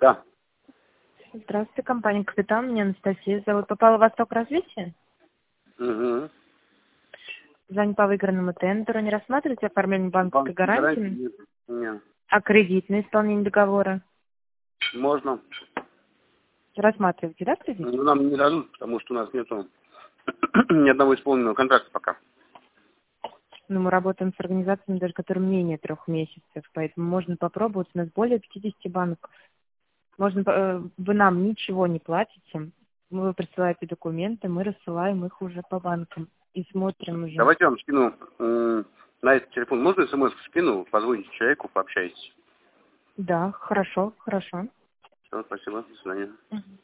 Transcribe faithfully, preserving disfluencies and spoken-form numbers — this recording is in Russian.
Да. Здравствуйте, компания «Капитан». Меня Анастасия зовут. Попала в Восток развития? Угу. Звоню по выигранному тендеру. Не рассматриваете оформление банковской гарантии? Нет. Нет. А кредитное исполнение договора? Можно. Рассматриваете, да, кредит? Но нам не дадут, потому что у нас нету ни одного исполненного контракта пока. Но мы работаем с организациями, даже которым менее трех месяцев, поэтому можно попробовать. У нас более пятидесяти банков. Можно, э, вы нам ничего не платите. Вы присылаете документы, мы рассылаем их уже по банкам и смотрим уже. Давайте я вам скину м, на этот телефон. Можно смс скину? Позвоните человеку, пообщайтесь. Да, хорошо, хорошо. Все, спасибо. До свидания. Мгм.